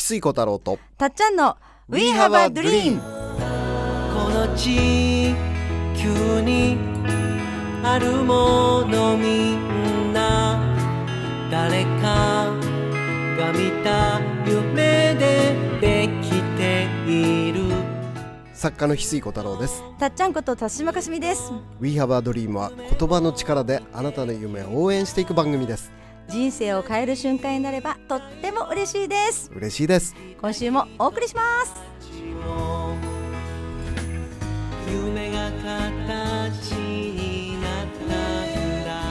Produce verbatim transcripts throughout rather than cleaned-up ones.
水小太郎とたっちゃんの We have a dream。 この地球にあるものみんな誰かが見た夢でできている。 作家の翡翠小太郎です。 たっちゃんこと田島かすみです。 We have a dream は言葉の力であなたの夢を応援していく番組です。 人生を変える瞬間になればとっても嬉しいです。 嬉しいです。 今週もお送りします。 夢が形になったんだ。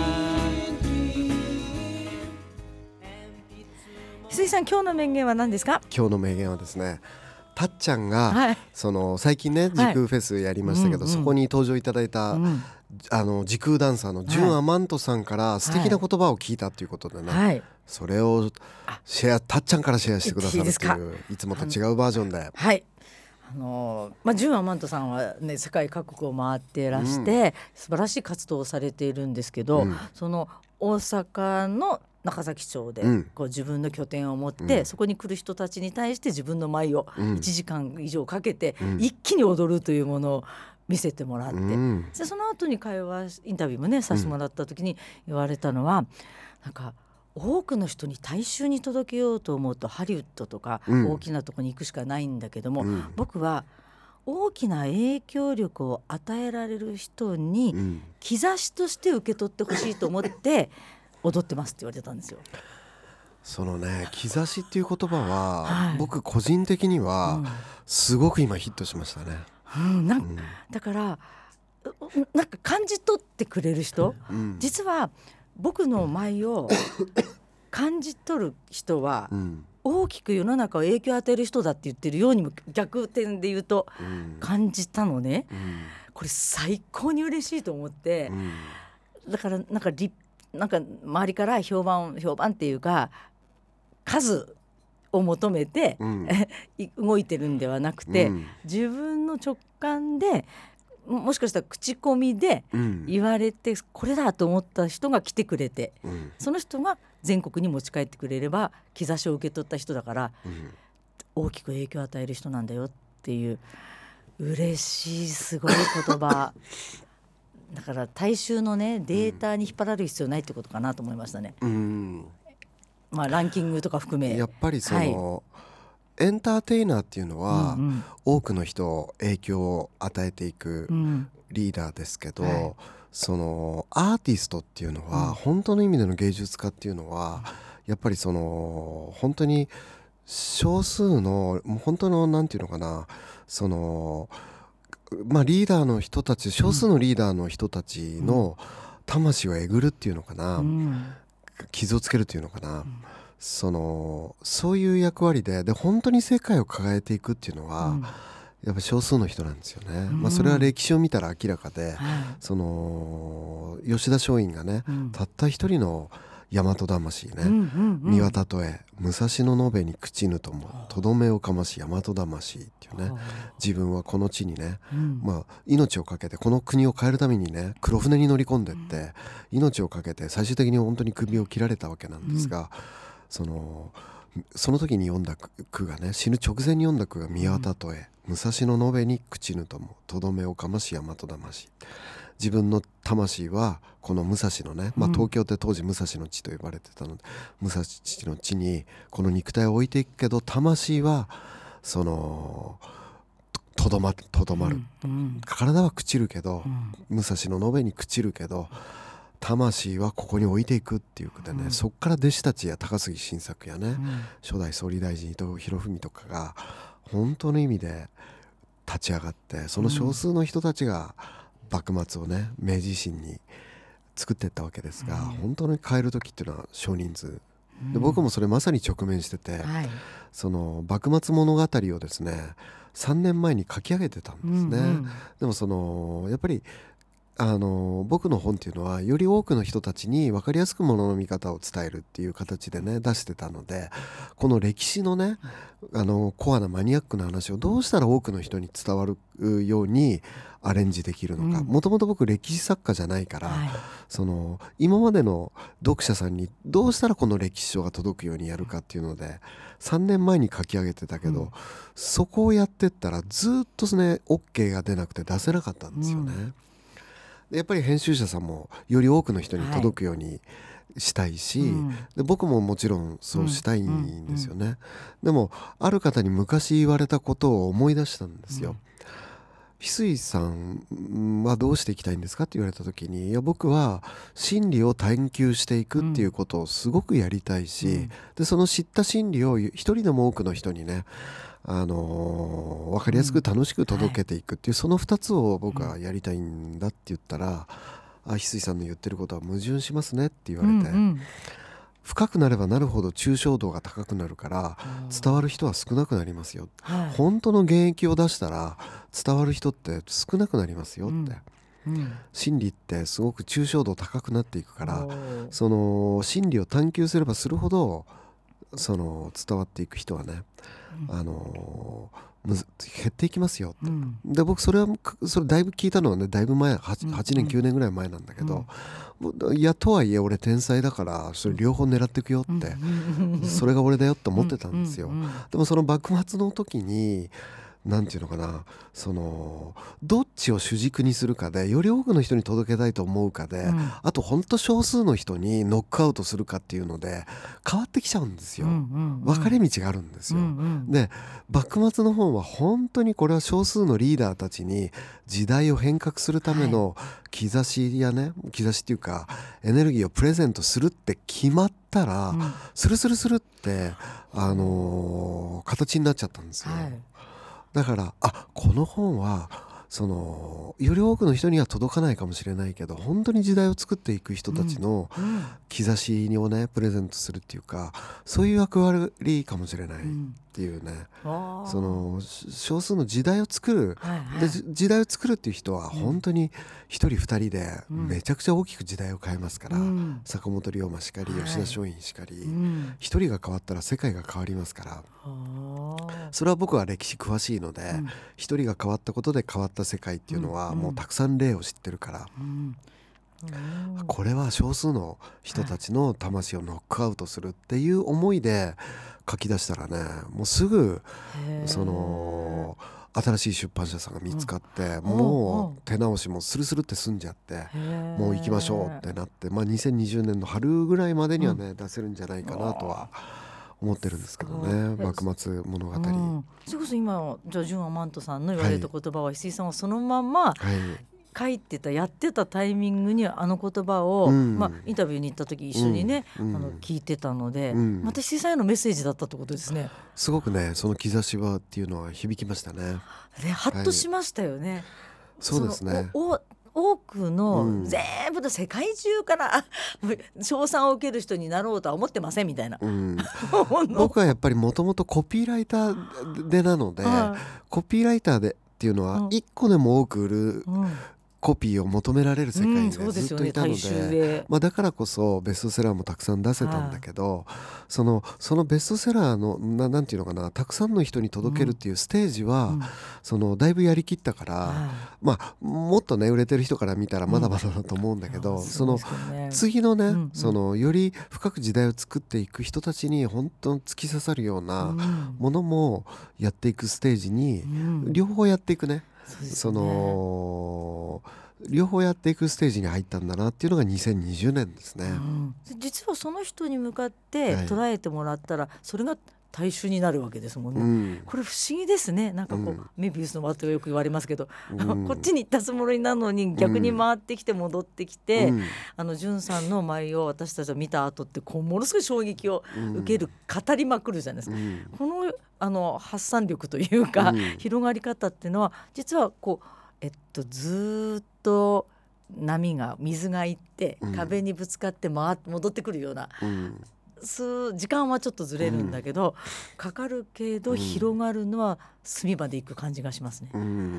翡翠さん、今日の名言は何ですか？ 今日の名言はですね、たっちゃんが、 はい、 その最近ね時空フェスやりましたけど、はいうんうん、そこに登場いただいた、うん、あの時空ダンサーのジュン・アマントさんから素敵な言葉を聞いたということでね、はい、それをシェアたっちゃんからシェアしてくださるっていういつもと違うバージョンで、 はい、あのまあ、ジュン・アマントさんは、ね、世界各国を回っていらして、うん、素晴らしい活動をされているんですけど、うん、その大阪の中崎町で、うん、こう自分の拠点を持って、うん、そこに来る人たちに対して自分の舞をいちじかん以上かけて、うん、一気に踊るというものを見せてもらって、うん、でその後に会話インタビューもねさせてもらった時に言われたのは、うん、なんか多くの人に大衆に届けようと思うとハリウッドとか大きなところに行くしかないんだけども、うん、僕は大きな影響力を与えられる人に兆しとして受け取ってほしいと思って踊ってますって言われたんですよ。 そのね兆しっていう言葉は、はい、僕個人的にはすごく今ヒットしましたね、 うんなんうん、だからなんか感じ取ってくれる人、うん、実は僕の舞を感じ取る人は、うん、大きく世の中を影響を与える人だって言ってるようにも逆転で言うと感じたのね、うん、これ最高に嬉しいと思って、うん、だからなんか立なんか周りから評判評判っていうか数を求めて、うん、動いてるんではなくて、うん、自分の直感で も, もしかしたら口コミで言われて、うん、これだと思った人が来てくれて、うん、その人が全国に持ち帰ってくれれば兆しを受け取った人だから、うん、大きく影響を与える人なんだよっていう嬉しいすごい言葉だから大衆のねデータに引っ張られる必要ないってことかなと思いましたね、うんまあ、ランキングとか含めやっぱりその、はい、エンターテイナーっていうのは、うんうん、多くの人を影響を与えていくリーダーですけど、うんはい、そのアーティストっていうのは、うん、本当の意味での芸術家っていうのは、うん、やっぱりその本当に少数の本当のなんていうのかなそのまあ、リーダーの人たち少数のリーダーの人たちの魂をえぐるっていうのかな、うん、傷をつけるっていうのかな、うん、そのそういう役割 で, で本当に世界を変えていくっていうのは、うん、やっぱ少数の人なんですよね、うんまあ、それは歴史を見たら明らかで、うん、その吉田松陰がね、うん、たった一人の大和魂ね、うんうんうん、身はたとえ武蔵野延べに朽ちぬともとどめをかまし大和魂っていうね、自分はこの地にね、うんまあ、命をかけてこの国を変えるためにね黒船に乗り込んでって、うん、命をかけて最終的に本当に首を切られたわけなんですが、うん、そのその時に読んだ句がね死ぬ直前に読んだ句が身はたとえ、うん、武蔵野延べに朽ちぬともとどめをかまし大和魂、自分の魂はこの武蔵のね、まあ、東京って当時武蔵の地と呼ばれてたので、うん、武蔵の地にこの肉体を置いていくけど魂はそのとどまる、とどまる、うんうん、体は朽ちるけど、うん、武蔵の延べに朽ちるけど魂はここに置いていくっていうことでね、うん、そっから弟子たちや高杉晋作やね、うん、初代総理大臣伊藤博文とかが本当の意味で立ち上がってその少数の人たちが幕末をね明治維新に作っていったわけですが、うん、本当に変える時っていうのは少人数で、僕もそれまさに直面してて、はい、その幕末物語をですねさんねんまえに書き上げてたんですね、うんうん、でもそのやっぱりあの僕の本っていうのはより多くの人たちに分かりやすくものの見方を伝えるっていう形でね出してたので、この歴史のねあのコアなマニアックな話をどうしたら多くの人に伝わるようにアレンジできるのか。もともと僕歴史作家じゃないから、はい、その今までの読者さんにどうしたらこの歴史書が届くようにやるかっていうのでさんねんまえに書き上げてたけど、うん、そこをやってったらずっとね OK が出なくて出せなかったんですよね、うん、でやっぱり編集者さんもより多くの人に届くようにしたいし、はい、で僕ももちろんそうしたいんですよね、うんうんうん、でもある方に昔言われたことを思い出したんですよ、うん、翡翠さんはどうしていきたいんですかって言われた時に、いや僕は真理を探求していくっていうことをすごくやりたいし、うん、でその知った真理を一人でも多くの人にねあのー、分かりやすく楽しく届けていくっていう、うん、そのふたつを僕はやりたいんだって言ったら、あ、翡翠さんの言ってることは矛盾しますねって言われて、うんうん、深くなればなるほど抽象度が高くなるから伝わる人は少なくなりますよ、はい、本当の原液を出したら伝わる人って少なくなりますよって、うんうん、真理ってすごく抽象度高くなっていくから、その真理を探求すればするほどその伝わっていく人はね、うん、あの減っていきますよって、うん、で僕それはそれだいぶ聞いたのはねだいぶ前 8, はちねんきゅうねんぐらい前なんだけど、うん、いやとはいえ俺天才だからそれ両方狙っていくよって、うん、それが俺だよって思ってたんですよ、うんうんうん、でもその幕末の時になんていうのかな、そのどっちを主軸にするかでより多くの人に届けたいと思うかで、うん、あと本当少数の人にノックアウトするかっていうので変わってきちゃうんですよ、うんうんうん、分かれ道があるんですよ、うんうん、で幕末の本は本当にこれは少数のリーダーたちに時代を変革するための兆しやね、兆しっていうかエネルギーをプレゼントするって決まったら、うん、スルスルスルって、あのー、形になっちゃったんですよ、はい、だからあこの本はそのより多くの人には届かないかもしれないけど本当に時代を作っていく人たちの兆しをねプレゼントするっていうか、そういう役割かもしれないっていうね、うん、その少数の時代を作る、はいはい、で時代を作るっていう人は本当に一人二人でめちゃくちゃ大きく時代を変えますから、うん、坂本龍馬しかり吉田松陰しかり、はい、一人が変わったら世界が変わりますから、それは僕は歴史詳しいので、うん、一人が変わったことで変わった世界っていうのはもうたくさん例を知ってるから、うんうん、これは少数の人たちの魂をノックアウトするっていう思いで書き出したらね、もうすぐその新しい出版社さんが見つかって、うん、もう手直しもスルスルって済んじゃって、もう行きましょうってなって、まあ、にせんにじゅうねんの春ぐらいまでにはね、うん、出せるんじゃないかなとは思ってるんですけどね、幕末物語、うん、 それこそ今じゃあジュン・アマントさんの言われた言葉は翡翠さんはそのまま、はい書いてたやってたタイミングにあの言葉を、うんまあ、インタビューに行った時一緒にね、うん、あの聞いてたので、うん、また翡翠さんへのメッセージだったってことですね。 すごくねその兆しはっていうのは響きましたね。 でハッとしましたよね、はい、 そうですね。 お多くの、うん、全部の世界中から称賛を受ける人になろうとは思ってませんみたいな、うん、 僕はやっぱりもともとコピーライターでなので、はい、コピーライターでっていうのは一個でも多く売る、うんコピーを求められる世界に、ねうん、ずっといたの で, で、まあ、だからこそベストセラーもたくさん出せたんだけど、その、そのベストセラーの な, なんていうのかなたくさんの人に届けるっていうステージは、うん、そのだいぶやりきったから、うん、まあ、もっとね売れてる人から見たらまだまだだと思うんだけど、うん、その次のね、うん、そのより深く時代を作っていく人たちに本当に突き刺さるようなものもやっていくステージに、両方やっていくね、そ, ねその両方やっていくステージに入ったんだなっていうのがにせんにじゅうねんですね、うん、 実はその人に向かって捉えてもらったら、はい、それが大衆になるわけですもんね、うん、これ不思議ですね。なんかこう、うん、メビウスの輪とよく言われますけど、うん、こっちに行ったつもりなのに逆に回ってきて戻ってきて、うん、あのジュンさんの舞を私たちが見た後ってこうものすごい衝撃を受ける、語りまくるじゃないですか、うん、この、あの発散力というか、うん、広がり方っていうのは実はこう、えっと、ずっと波が水がいって壁にぶつかって回って戻ってくるような、うん時間はちょっとずれるんだけど、うん、かかるけど広がるのは隅まで行く感じがしますね、うん、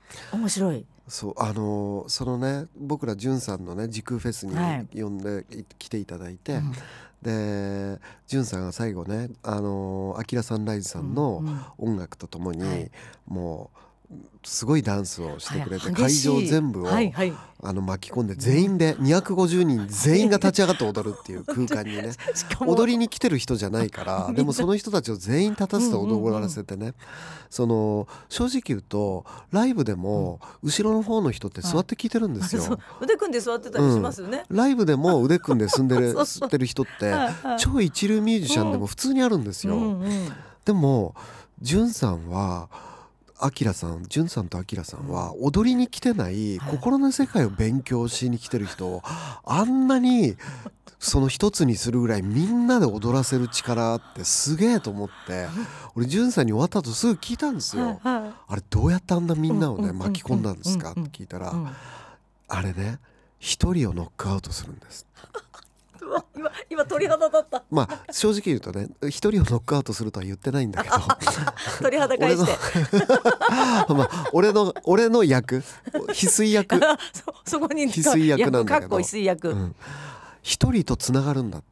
面白い。 そうあのそのね僕らじゅんさんのね時空フェスに呼んで、はい、来ていただいて、うん、でじゅんさんが最後ねあのアキラサンライズさんの音楽とともに、うんうんはい、もうすごいダンスをしてくれて、はい、会場全部を、はいはい、あの巻き込んで全員でにひゃくごじゅうにん全員が立ち上がって踊るっていう空間にね踊りに来てる人じゃないからでもその人たちを全員立たせて踊らせてね、うんうんうん、その正直言うとライブでも後ろの方の人って座って聴いてるんですよ、はい、 腕組んで座ってたりしますよね、 うん、ライブでも腕組んで住んでる吸ってる人って超一流ミュージシャンでも普通にあるんですよ、うんうん、でもじゅんさんはアキラさん、ジュンさんとアキラさんは踊りに来てない心の世界を勉強しに来てる人をあんなにその一つにするぐらいみんなで踊らせる力ってすげえと思って俺ジュンさんに終わった後すぐ聞いたんですよ。あれどうやってあんなみんなをね巻き込んだんですかって聞いたらあれね一人をノックアウトするんです。 今, 今鳥肌だった。 まあ正直言うとね一人をノックアウトするとは言ってないんだけど鳥肌返してまあ、俺の俺の役翡翠役そ, そこに翡翠役なんだけど翡翠役、うん、 一人とつながるんだって。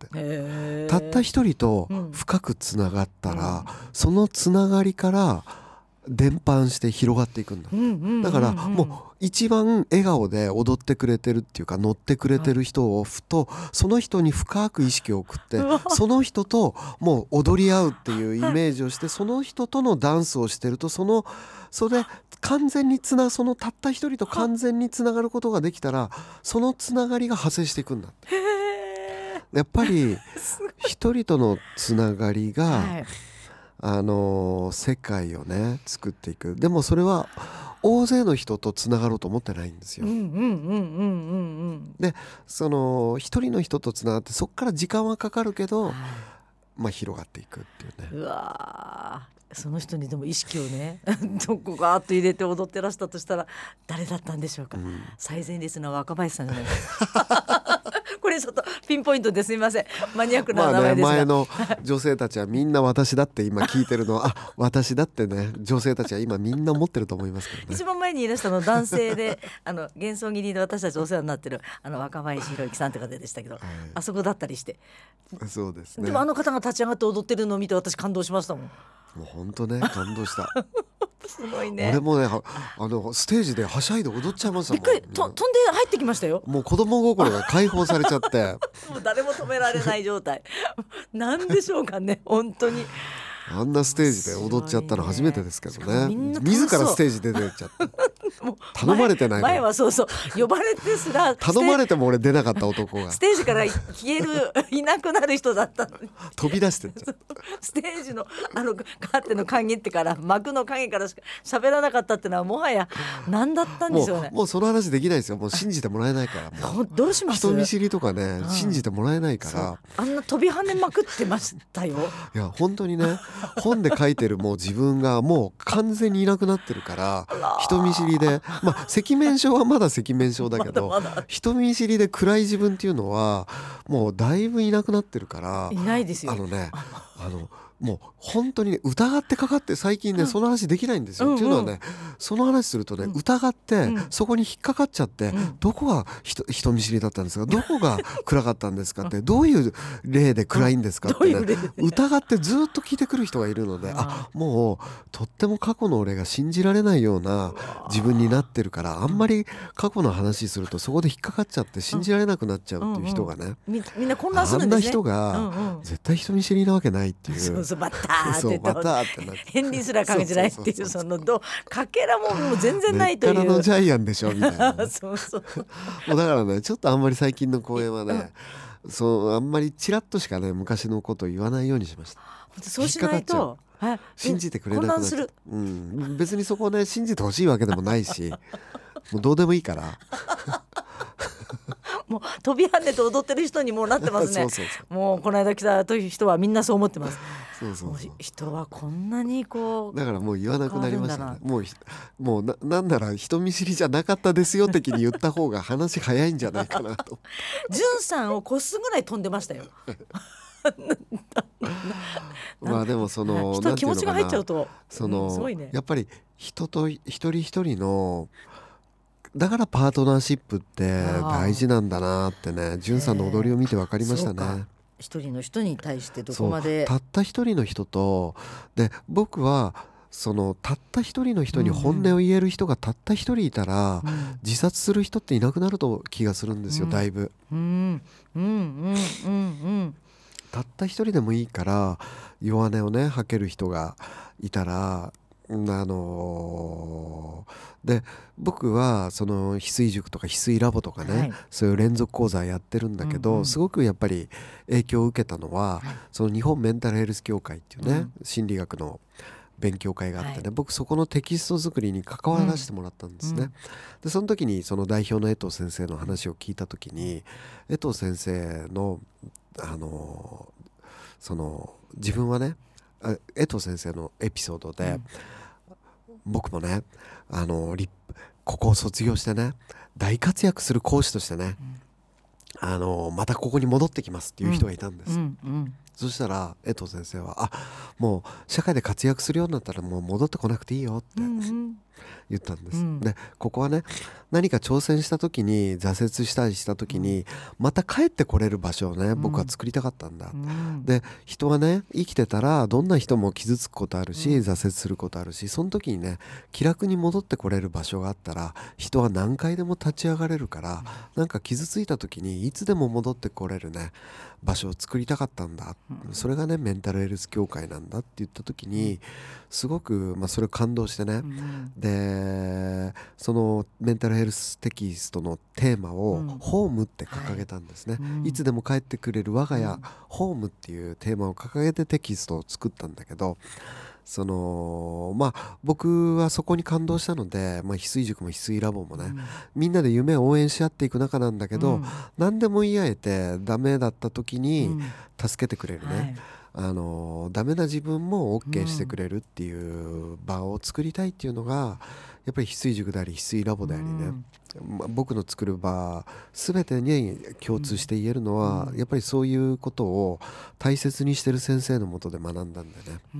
たった一人と深くつながったら、うん、そのつながりから伝播して広がっていくんだ、うんうんうんうん、だからもう一番笑顔で踊ってくれてるっていうか乗ってくれてる人をふとその人に深く意識を送ってその人ともう踊り合うっていうイメージをしてその人とのダンスをしてるとそのそれで完全につなそのたった一人と完全につながることができたらそのつながりが派生していくんだって。やっぱり一人とのつながりが、はいあのー、世界をね作っていく。でもそれは大勢の人とつながろうと思ってないんですよ。でその一人の人とつながってそこから時間はかかるけど、はいまあ、広がっていくっていうね。 うわその人にでも意識をねどこガーッと入れて踊ってらしたとしたら誰だったんでしょうか、うん、最前列の若林さんじゃないですかこれちょっとピンポイントですいませんマニアックな名前ですが、 まあね、前の女性たちはみんな私だって今聞いてるのはあ私だってね女性たちは今みんな思ってると思いますけどね。 一番前にいらしたの男性であの幻想切りで私たちお世話になってるあの若林弘之さんって方でしたけど、はい、あそこだったりしてそうですね。 でもあの方が立ち上がって踊ってるのを見て私感動しましたもん。 もう本当ね感動したすごいね。 俺もねあのステージではしゃいで踊っちゃいましたもん。 びっくりと飛んで入ってきましたよ。 もう子供心が解放されちゃってもう誰も止められない状態なんでしょうかね本当に。 あんなステージで踊っちゃったの初めてですけどね。自らステージ出てっちゃって頼まれてないから。 前はそうそう呼ばれてすら頼まれても俺出なかった男がステージから消えるいなくなる人だったのに飛び出してっちゃうステージのあのカーテンの陰ってから幕の陰からしか喋らなかったってのはもはや何だったんでしょうね。 もう、もうその話できないですよ。もう信じてもらえないからもうどうします。 人見知りとかね、うん、信じてもらえないからあんな飛び跳ねまくってましたよ。 いや本当にね本で書いてるもう自分がもう完全にいなくなってるから人見知りでまあ赤面症はまだ赤面症だけどまだまだ人見知りで暗い自分っていうのはもうだいぶいなくなってるからいないですよ。 あのねあのもう本当にね疑ってかかって最近ね、うん、その話できないんですよ、うんうん、っていうのはねその話するとね、うん、疑って、うん、そこに引っかかっちゃって、うん、どこが人, 人見知りだったんですかどこが暗かったんですかってどういう例で暗いんですかってね疑ってずっと聞いてくる人がいるのであもうとっても過去の俺が信じられないような自分になってるからあんまり過去の話するとそこで引っかかっちゃって信じられなくなっちゃうっていう人がね、 うんうん、み, みんな混乱するんですね。 あんな人が絶対人見知りなわけないっていうそうそうバッターってバターってなって片鱗すら感じないっていうそのどかけらももう全然ないという根っからのジャイアンでしょみたいな、ね、 そうそうもうだからねちょっとあんまり最近の公演はねそうあんまりチラッとしかね昔のことを言わないようにしました。 そうしないと信じてくれなくなっちゃう、うん、別にそこをね信じてほしいわけでもないしもうどうでもいいからもう飛び跳ねて踊ってる人にもうなってますねそうそうそうもうこの間来た人はみんなそう思ってますそうそうそう人はこんなにこうだからもう言わなくなりましたね。もうもう な, なんなら人見知りじゃなかったですよ的に言った方が話早いんじゃないかなとじゅんさんを越すぐらい飛んでましたよまあでもその人の気持ちが入っちゃうとその、 うん、すごいね。 やっぱり人と一人一人のだからパートナーシップって大事なんだなってね、じゅんさんの踊りを見て分かりましたね。 一人の人に対してどこまでたった一人の人とで、僕はそのたった一人の人に本音を言える人がたった一人いたら、うんうん、自殺する人っていなくなると気がするんですよ、うん、だいぶ、うんうんうんうんうん、たった一人でもいいから弱音をね吐ける人がいたら、あのー、で僕はその翡翠塾とか翡翠ラボとかね、はい、そういう連続講座やってるんだけど、うんうん、すごくやっぱり影響を受けたのは、はい、その日本メンタルヘルス協会っていうね、うん、心理学の勉強会があってね、はい、僕そこのテキスト作りに関わらせてもらったんですね、うん、でその時にその代表の江藤先生の話を聞いた時に、江藤先生のあのー、その自分はね江藤先生のエピソードで、うん、僕もねあのここを卒業してね大活躍する講師としてね、うん、あのまたここに戻ってきますっていう人がいたんです、うんうんうん、そしたら江藤先生はあもう社会で活躍するようになったらもう戻ってこなくていいよって、うんうん言ったんです、うん、でここはね何か挑戦した時に挫折したりした時に、うん、また帰ってこれる場所をね、うん、僕は作りたかったんだ、うん、で人はね生きてたらどんな人も傷つくことあるし、うん、挫折することあるし、その時にね気楽に戻ってこれる場所があったら人は何回でも立ち上がれるから、うん、なんか傷ついた時にいつでも戻ってこれるね場所を作りたかったんだ、うん、それがねメンタルヘルス協会なんだって言った時にすごく、まあ、それを感動してね、うん、でそのメンタルヘルステキストのテーマを、うん、ホームって掲げたんですね、はい、いつでも帰ってくれる我が家、うん、ホームっていうテーマを掲げてテキストを作ったんだけど、そのまあ僕はそこに感動したので、まあ、翡翠塾も翡翠ラボもね、うん、みんなで夢を応援し合っていく中なんだけど、うん、何でも言い合えてダメだった時に助けてくれるね、うんはい、あのダメな自分も OK してくれるっていう場を作りたいっていうのがやっぱり翡翠塾であり翡翠ラボでありね、うんまあ、僕の作る場全てに共通して言えるのは、うん、やっぱりそういうことを大切にしてる先生のもとで学んだんでね、うん、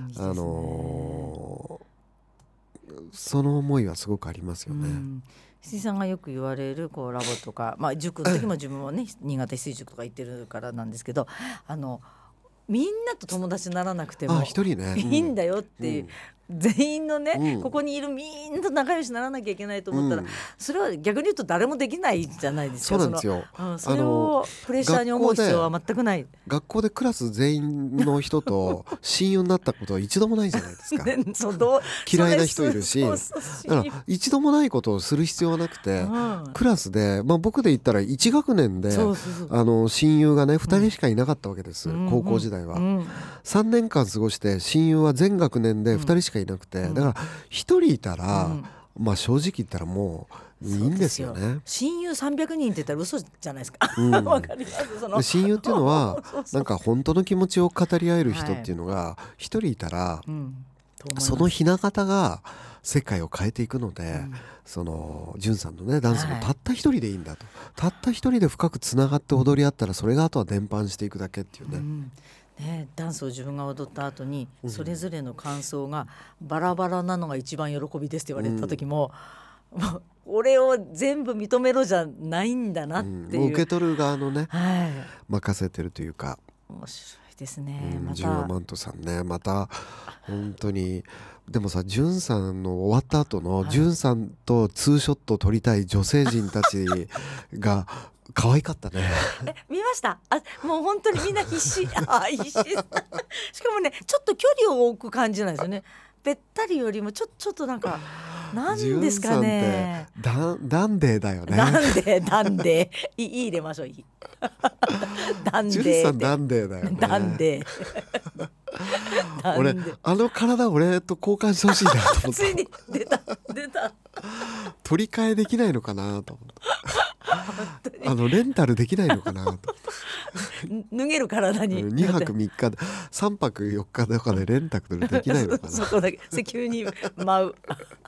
あのー、その思いはすごくありますよね、うん翡翠さんがよく言われるこうラボとか、まあ、塾の時も自分もね新潟翡翠塾とか行ってるからなんですけど、あのみんなと友達にならなくても一人ね、 いいんだよっていう、うん、全員のね、うん、ここにいるみんなと仲良しにならなきゃいけないと思ったら、うん、それは逆に言うと誰もできないじゃないですか。 そうなんですよ。 その、うん、それをプレッシャーに思う必要は全くない。 学校でクラス全員の人と親友になったことは一度もないじゃないですか、ね、そうどう嫌いな人いるし、そうそうそうだから一度もないことをする必要はなくて、うん、クラスで、まあ、僕で言ったらいち学年でそうそうそうあの親友がねふたりしかいなかったわけです、うん、高校時代は、うんうん、さんねんかん過ごして親友は全学年でふたりしかいなくて、うん、だからひとりいたら、うん、まあ正直言ったらもういいんですよね。 親友さんびゃくにんって言ったら嘘じゃないですか、うん、わかりますその親友っていうのはなんか本当の気持ちを語り合える人っていうのがひとりいたら、はいうん、そのひな形が世界を変えていくので、うん、そのじゅんさんのねダンスもたった一人でいいんだと、はい、たった一人で深くつながって踊り合ったらそれがあとは伝播していくだけっていうね、うんね、ダンスを自分が踊った後にそれぞれの感想がバラバラなのが一番喜びですって言われた時も、うん、もう俺を全部認めろじゃないんだなっていう、うん、もう受け取る側のね、はい、任せてるというか面白いですね、 うん、またジュンアマントさんねまた本当にでもさジュンさんの終わった後の、はい、ジュンさんとツーショットを撮りたい女性陣たちが可愛かったねえ見ましたあもう本当にみんな必死あ必死しかもねちょっと距離を置く感じなんですよね。べったりよりもちょちょっとなんかなんですかねジュンさんってダンデーだよね。 ダンデーダンデーいい入れましょういいダンデージュンさんダンデーだよね。 ダンデー俺あの体俺と交換してほしいなと思ったついに出た出た取り替えできないのかなと思ったあのレンタルできないのかなと脱げる体ににはくみっかでさんぱくよっかとかでレンタルできないのかなそこだけ急に舞う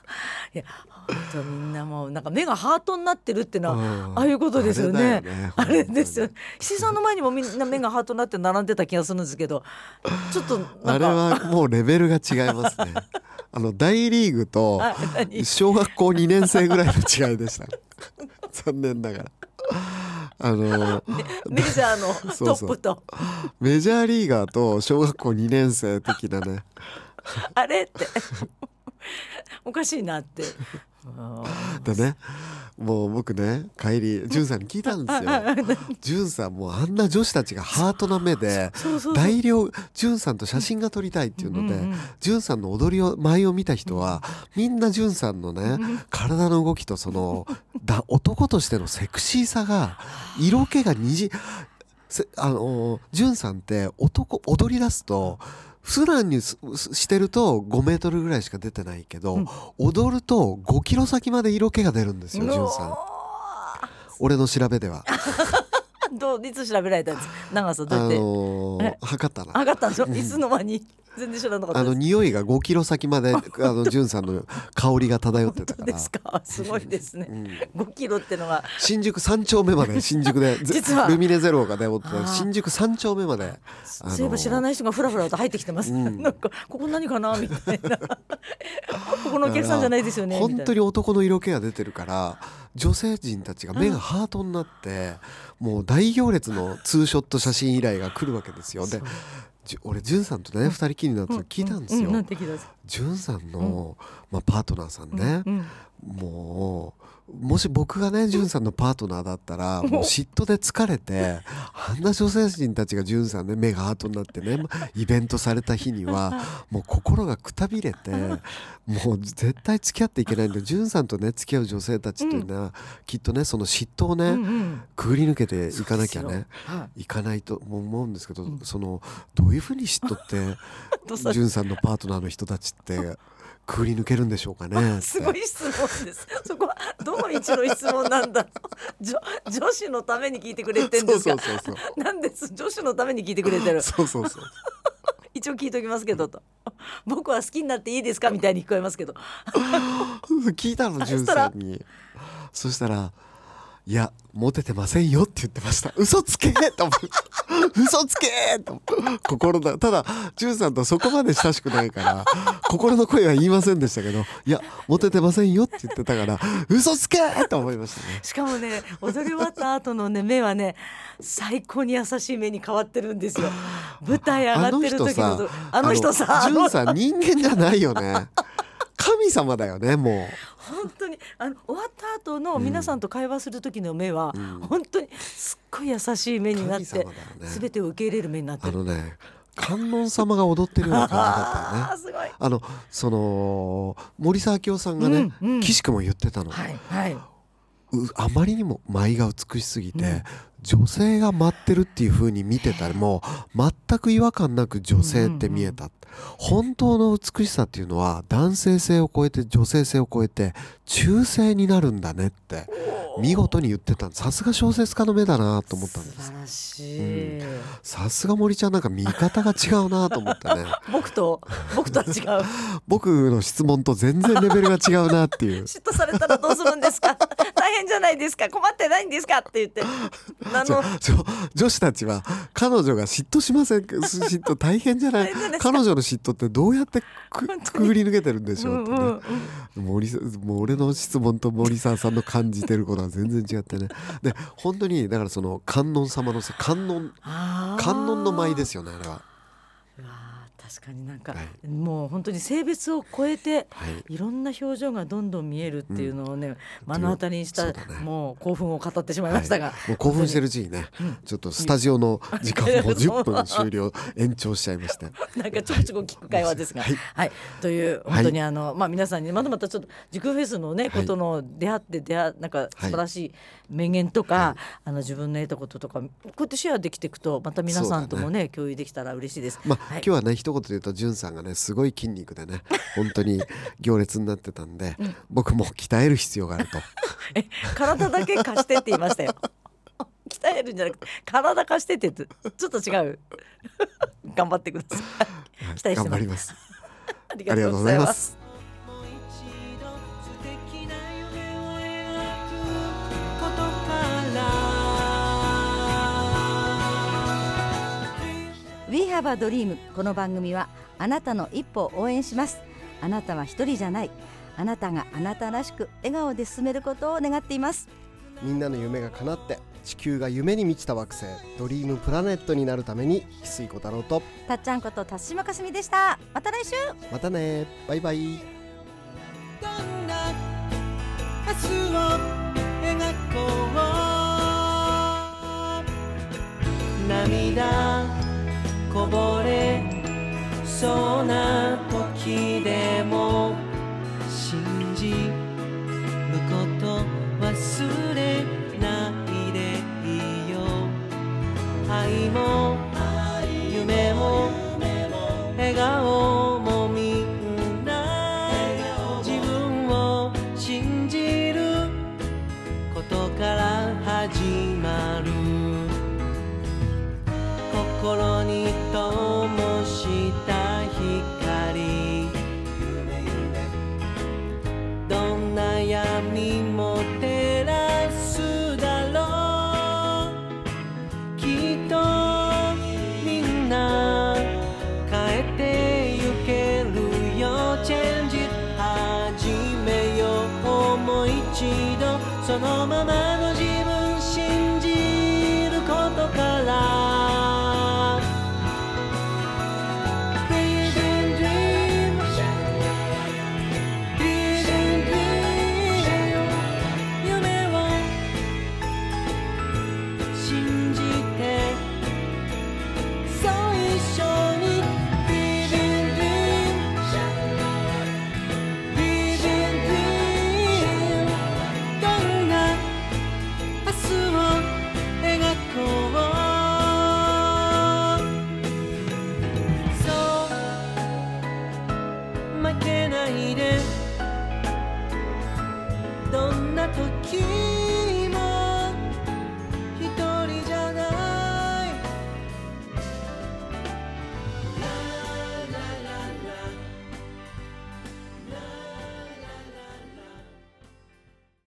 いや本当みんなもうなんか目がハートになってるってのはああいうことですよね。あれですよ。石井さんの前にもみんな目がハートになって並んでた気がするんですけど、ちょっとなんかあれはもうレベルが違いますね。あの大リーグと小学校にねん生ぐらいの違いでした。残念ながら。あのメジャーのトップとメジャーリーガーと小学校にねん生的なねあれっておかしいなってでね、もう僕ね帰りジュンさんに聞いたんですよ。ジュンさんもうあんな女子たちがハートな目で大量ジュンさんと写真が撮りたいっていうので、うんうん、ジュンさんの踊りを舞を見た人はみんなジュンさんのね体の動きとそのだ男としてのセクシーさが色気がにじあのジュンさんって男踊り出すと普段にしてるとごメートルぐらいしか出てないけど、うん、踊るとごキロ先まで色気が出るんですよ、ジュンさん。俺の調べではどういつ調べられたんですか、長さどうやって、あのー、測ったな測ったんですよ、いつの間に全然知らなかったです。 あの匂いがごキロ先まであのジュンさんの香りが漂ってたから。 本当ですか、すごいですね、うん、ごキロってのは新宿さん丁目まで新宿で実はルミネゼロがね新宿さん丁目まで、 そういえば知らない人がフラフラと入ってきてます、うん、なんかここ何かなみたいなここのお客さんじゃないですよねみたいな。 本当に男の色気が出てるから女性陣たちが目がハートになって、うん、もう大行列のツーショット写真依頼が来るわけですよ。で俺ジュンさんとね、うん、ふたりきりになって聞いたんですよ、 うんうん、 ジュンさんの、まあ、パートナーさんね、うんうん、もうもし僕がねジュンさんのパートナーだったらもう嫉妬で疲れてあんな女性陣たちがジュンさんね目がハートになってねイベントされた日にはもう心がくたびれてもう絶対付き合っていけないんで、ジュンさんとね付き合う女性たちというのは、うん、きっとねその嫉妬をね、うんうん、くぐり抜けていかなきゃね、はい、いかないと思うんですけど、うん、そのどういうふうに嫉妬ってジュンさんのパートナーの人たちってくぐり抜けるんでしょうかね。 すごい質問です。そこはどの位置の質問なんだ女, 女子のために聞いてくれてるんですか。そうそうそうそうなんです女子のために聞いてくれてる。 そうそうそう一応聞いときますけどと、僕は好きになっていいですかみたいに聞こえますけど聞いたのジュンさんに。そしたらいやモテてませんよって言ってました。嘘つけと思う嘘つけと心だ。ただジュンさんとそこまで親しくないから心の声は言いませんでしたけど、いやモテてませんよって言ってたから嘘つけと思いましたね。 しかもね踊り終わった後のね目はね最高に優しい目に変わってるんですよ。舞台上がってる時のあの人さジュンさん人間じゃないよね神様だよね。もう本当にあの終わった後の皆さんと会話する時の目は、うん、本当にすっごい優しい目になって、ね、全てを受け入れる目になってる。 あのね観音様が踊ってるような感じだったよね。 あすごい。 あのその森沢明夫さんがね、うんうん、岸君も言ってたの、 はいはい、 あまりにも舞が美しすぎて、うん、女性が舞ってるっていう風に見てたらもう全く違和感なく女性って見えた、うんうんうん、本当の美しさっていうのは男性性を超えて女性性を超えて中性になるんだねって見事に言ってた。さすが小説家の目だなと思ったんです。 素晴らしい、 うん、さすが森ちゃんなんか見方が違うなと思ってね僕と僕とは違う僕の質問と全然レベルが違うなっていう嫉妬されたらどうするんですか大変じゃないですか困ってないんですかって言ってあの女子たちは彼女が嫉妬しません嫉妬大変じゃない彼女の嫉妬ってどうやってく, くぐり抜けてるんでしょうってね、うんうんうん、森もう俺の質問と森沢さんの感じてることは全然違ってね。で本当にだからその観音様の観音観音の舞ですよねあれは。 うわ確かになんか、はい、もう本当に性別を超えて、はい、いろんな表情がどんどん見えるっていうのをね、うん、目の当たりにした、ね、もう興奮を語ってしまいましたが、はい、 もう興奮してるうちにね、うん、ちょっとスタジオの時間もじゅっぷん終了延長しちゃいましたなんかちょこちょこ聞く会話ですが、はいはい、という本当にあの、はいまあ、皆さんにまたまたちょっと時空フェスのねことの出会って出会なんか素晴らしい名言とか、はい、あの自分の得たこととかこうやってシェアできていくとまた皆さんとも ね, ね共有できたら嬉しいです。 まあはい、今日はね一言で言うとじゅんさんがねすごい筋肉でね本当に行列になってたんで、うん、僕も鍛える必要があるとえ体だけ貸してって言いましたよ鍛えるんじゃなくて体貸してってちょっと違う頑張ってください、期待してます。 頑張りますありがとうございます。 Have a Dream。 この番組はあなたの一歩を応援します。あなたは一人じゃない。あなたがあなたらしく笑顔で進めることを願っています。 みんなの夢が叶って地球が夢に満ちた惑星ドリームプラネットになるために、翡翠小太郎とたっちゃんこと田島かすみでした。また来週。 またね、バイバイ。 どんな明日を描こう。涙こぼれそうな時で